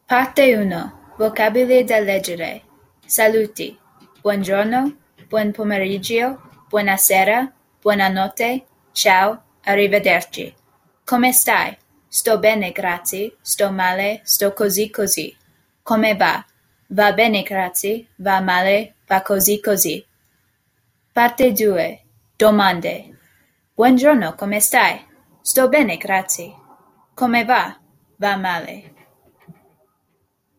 Parte 1. Vocaboli da leggere. Saluti. Buongiorno, buon pomeriggio, buonasera, buonanotte, ciao, arrivederci. Come stai? Sto bene, grazie. Sto male, sto così così. Come va? Va bene, grazie. Va male, va così così. Parte 2. Domande. Buongiorno, come stai? Sto bene, grazie. Come va? Va male.